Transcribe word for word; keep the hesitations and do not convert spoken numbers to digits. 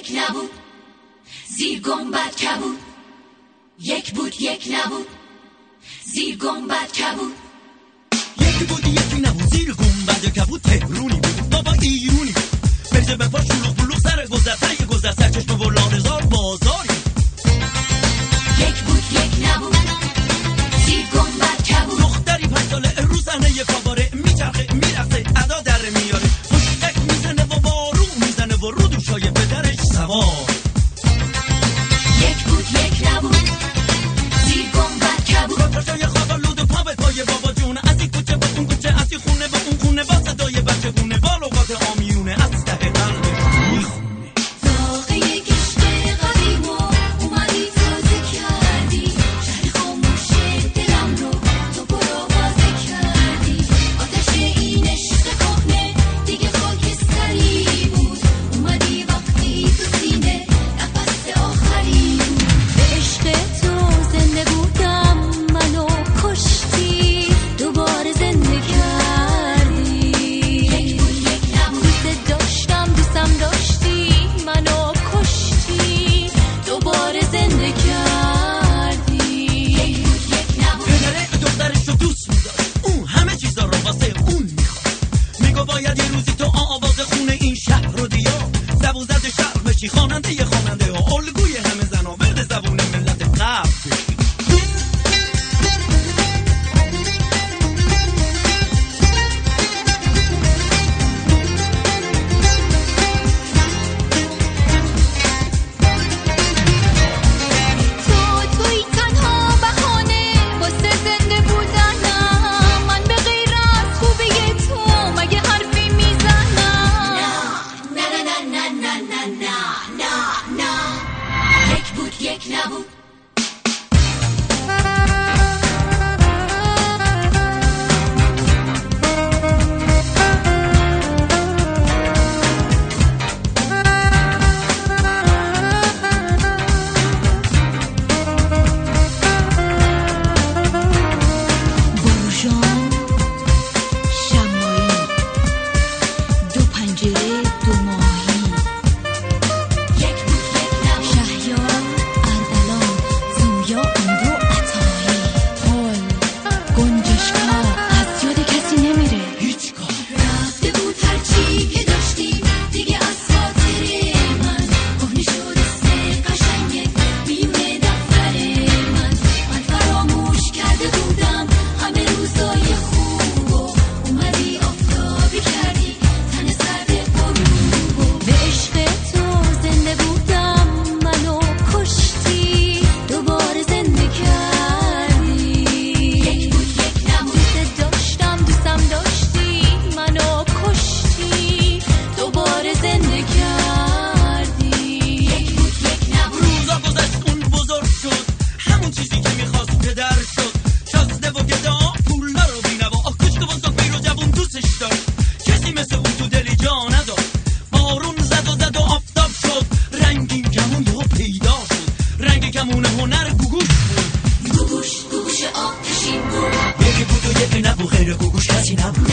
یک نبود، زیر گنبد کبود. یک بود یک نبود، زیر گنبد کبود. یک بود یکی نبود، زیر گنبد کبود. تهرونی بود بابا ایرونی بود، برزه به پا شلوغ بلوغ سر گذر سر گذر سر چشم و لالزار بازاری. یک بود یک نبود، زیر گنبد کبود. دختری پنج ساله رو صحنه کاباره میچرخه میرقصه ادا در میاره، خوشتک میزنه و بارون میزنه و رو دوشای پدرش سوار. یک بود یک نبود، زیر گنبد کبود. رفتاشای خواب لود و پا به پای بابا جونه، از این کوچه با اون کوچه، از این خونه با اون خونه، با صدای بچه گونه، با لغات آمیونه از ته قلبش میخونه. داغ یک عشق قدیم و اومدی تازه کردی، شهر خاموش دلم رو تو برو بازه کردی. آتش این عشق کهنه دیگه خاکستری بود، اومدی وقتی تو سینه نفس آخری بود. به عشق تو زنده بودم منو کشتی، دوباره زنده کردی. یک بود یک نبود، دوست داشتم دوستم داشتی، منو کشتی، دوباره زنده کردی. یک بود یک نبود. پدره دخترش رو دوست می‌داشت، اون همه چیزا رو واسه اون می‌خواست. میگو باید یه روزی تو آواز خونه این شهر رو دیا، زبون زد شرق بشی، خواننده یه خواننده ها، الگوی همه زنا، ورد زبون ملت غرب بشی. تو توی تنها بهانه واسه زنده بودنم، من به غیر از خوبی تو مگه حرفی میزنم؟ نه نه نه نه نه نه نه نه نه. یک بود یک نبود. بروژان شمایی، دو پنجره دو ماهی. یک بود یک نبود. شهیار اردلان زویا اندرو عطایی. هول گنجشکا از یاد کسی نمیره هیچ کار. رفته بود هرچی که داشتی دیگه از خاطر من، کهنه شده سه قشنگت میونه دفتر من. من فراموش کرده بودم همه روزای خوب و اومدی آفتابی کردی تن سرد غروب. به عشق تو زنده بودم منو کشتی، دوباره زنده کردی. یک بود یک نبود، دوست داشتم دوستم داشتی، منو کشتی، دوباره زنده کردی. یک بود یک نبود. روزا گذشت اون بزرگ شد، همون چیزی که میخواست پدر شد. شازده و گدا پولا رو بینوا، کشت و بزرگ بیر و جوون دوستش داشت. کسی مثل اون تو دلی جا نداشت. بارون زد و زد و آفتاب شد، رنگین کمون یهو پیدا شد. رنگ کمون هنر گوگوش بود. گوگوش گوگوش آتشین بود. یکی بود و یکی نبود، غیر گوگوش کسی نبود.